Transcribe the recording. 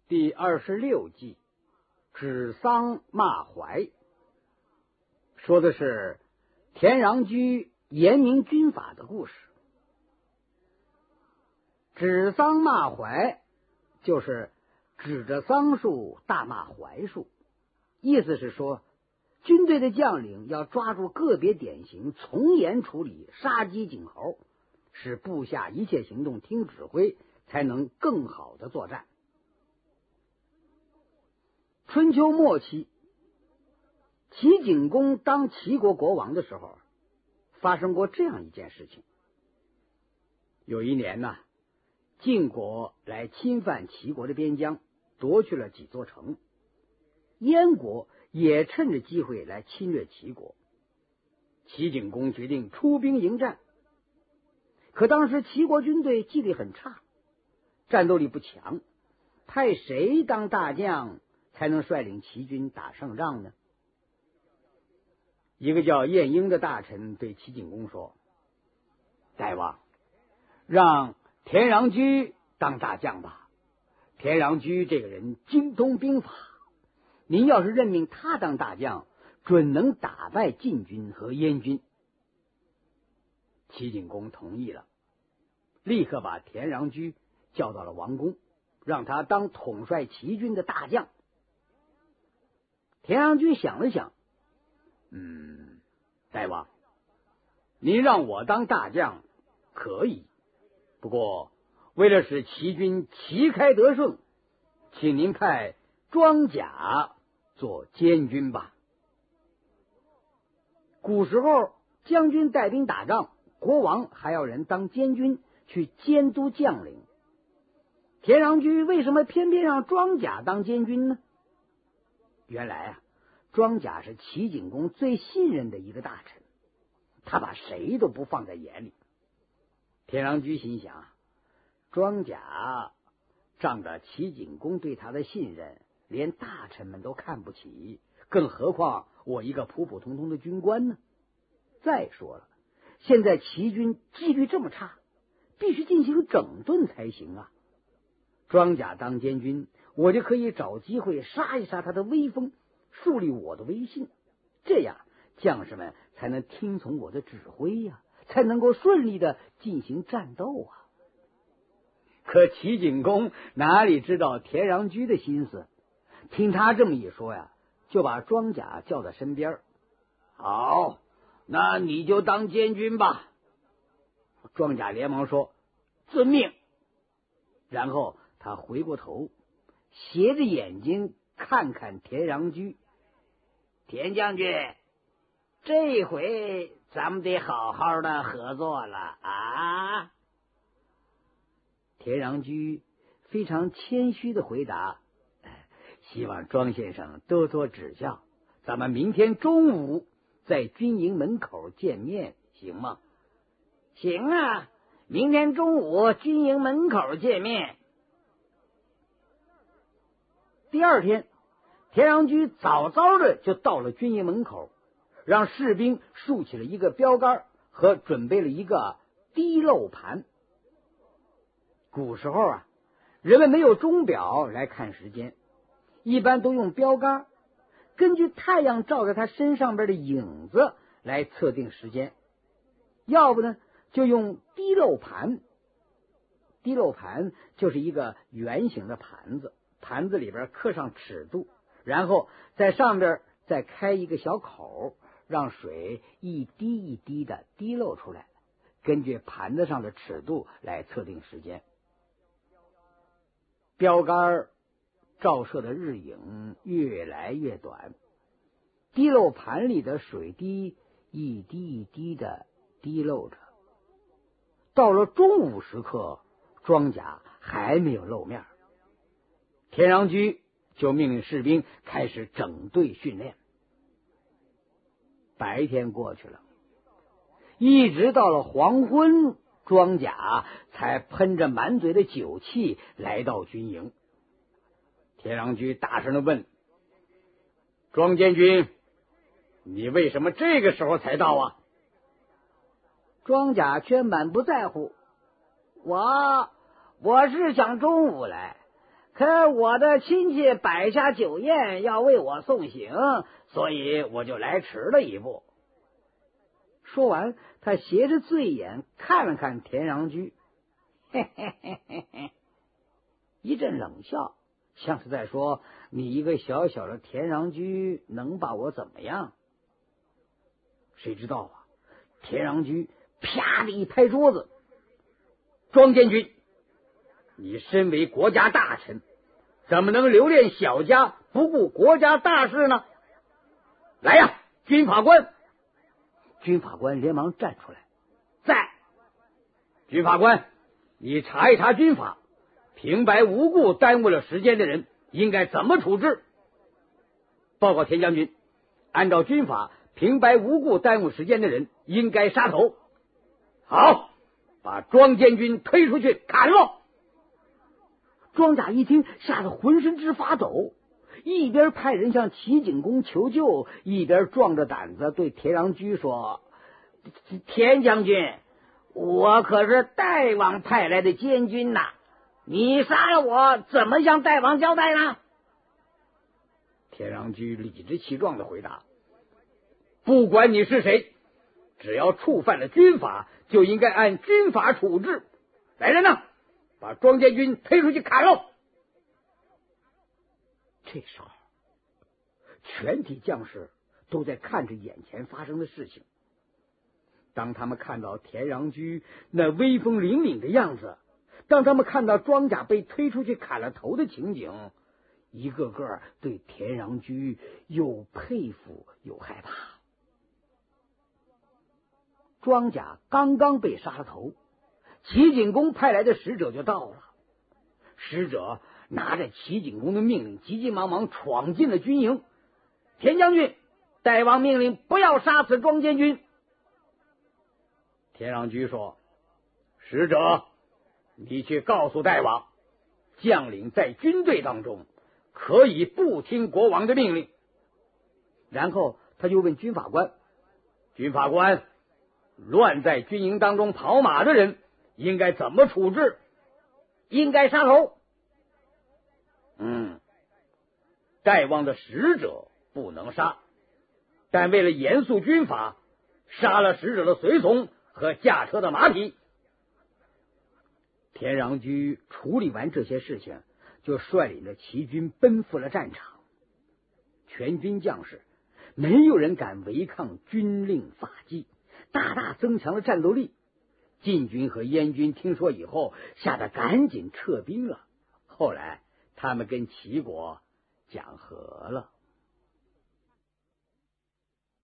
第26计，指桑骂槐，说的是田穰苴严明军法的故事。指桑骂槐就是指着桑树大骂槐树，意思是说军队的将领要抓住个别典型，从严处理，杀鸡儆猴，使部下一切行动听指挥，才能更好的作战。春秋末期，齐景公当齐国国王的时候，发生过这样一件事情。有一年呢，晋国来侵犯齐国的边疆，夺去了几座城。燕国也趁着机会来侵略齐国。齐景公决定出兵迎战，可当时齐国军队纪律很差，战斗力不强，派谁当大将才能率领齐军打胜仗呢？一个叫晏婴的大臣对齐景公说：“大王，让田穰苴当大将吧。田穰苴这个人精通兵法，您要是任命他当大将，准能打败晋军和燕军。”齐景公同意了，立刻把田穰苴叫到了王宫，让他当统帅齐军的大将。田穰苴想了想，大王，您让我当大将可以，不过为了使齐军旗开得胜，请您派庄贾做监军吧。古时候将军带兵打仗，国王还要人当监军去监督将领。田穰苴为什么偏偏让庄贾当监军呢？原来庄贾是齐景公最信任的一个大臣，他把谁都不放在眼里。田穰苴心想，庄贾仗着齐景公对他的信任，连大臣们都看不起，更何况我一个普普通通的军官呢？再说了，现在齐军纪律这么差，必须进行整顿才行啊。庄贾当监军，我就可以找机会杀一杀他的威风，树立我的威信，这样将士们才能听从我的指挥呀，才能够顺利的进行战斗啊。可齐景公哪里知道田穰苴的心思，听他这么一说呀，就把庄贾叫到身边。好，那你就当监军吧。庄贾连忙说：“遵命。”然后他回过头，斜着眼睛看看田穰苴：“田将军，这回咱们得好好的合作了啊！”田穰苴非常谦虚的回答：“希望庄先生多多指教，咱们明天中午在军营门口见面，行吗？”“行啊，明天中午军营门口见面。”第二天，田穰苴早早的就到了军营门口，让士兵竖起了一个标杆和准备了一个滴漏盘。古时候人们没有钟表来看时间，一般都用标杆，根据太阳照在他身上边的影子来测定时间，要不呢就用滴漏盘。滴漏盘就是一个圆形的盘子，盘子里边刻上尺度，然后在上边再开一个小口，让水一滴一滴的滴漏出来，根据盘子上的尺度来测定时间。标杆照射的日影越来越短，滴漏盘里的水滴一滴一滴的滴漏着。到了中午时刻，庄贾还没有露面，田穰苴就命令士兵开始整队训练。白天过去了，一直到了黄昏，庄贾才喷着满嘴的酒气来到军营。田穰苴大声的问：“庄监军，你为什么这个时候才到啊？”庄贾却满不在乎：“我是想中午来， 可我的亲戚摆下酒宴要为我送行，所以我就来迟了一步。说完，他斜着醉眼看了看田禳居，嘿嘿嘿嘿嘿，一阵冷笑，像是在说：“你一个小小的田禳居能把我怎么样？”谁知道啊？田禳居啪的一拍桌子：“庄监军，你身为国家大臣，怎么能留恋小家，不顾国家大事呢？来呀，军法官！”军法官连忙站出来：“在。军法官，你查一查军法，平白无故耽误了时间的人应该怎么处置？”报告田将军，按照军法，平白无故耽误时间的人应该杀头。好，把庄监军推出去砍了。庄甲一听，吓得浑身直发抖，一边派人向齐景公求救，一边壮着胆子对田禳居说：“田将军，我可是大王派来的监军呐，你杀了我，怎么向大王交代呢？”田禳居理直气壮的回答：“不管你是谁，只要触犯了军法，就应该按军法处置。来人呐，把庄监军推出去砍喽！”这时候，全体将士都在看着眼前发生的事情。当他们看到田禳居那威风凛凛的样子，当他们看到庄甲被推出去砍了头的情景，一个个对田禳居又佩服又害怕。庄甲刚刚被杀了头，齐景公派来的使者就到了。使者拿着齐景公的命令，急急忙忙闯进了军营。“田将军，大王命令不要杀死庄监军。”田禳居说：“使者，你去告诉大王，将领在军队当中可以不听国王的命令。”然后他就问军法官：“军法官，乱在军营当中跑马的人应该怎么处置？”“应该杀头。”“大王的使者不能杀，但为了严肃军法，杀了使者的随从和驾车的马匹。”田禳居处理完这些事情，就率领着齐军奔赴了战场。全军将士没有人敢违抗军令法纪，大大增强了战斗力。晋军和燕军听说以后，吓得赶紧撤兵了。后来他们跟齐国讲和了。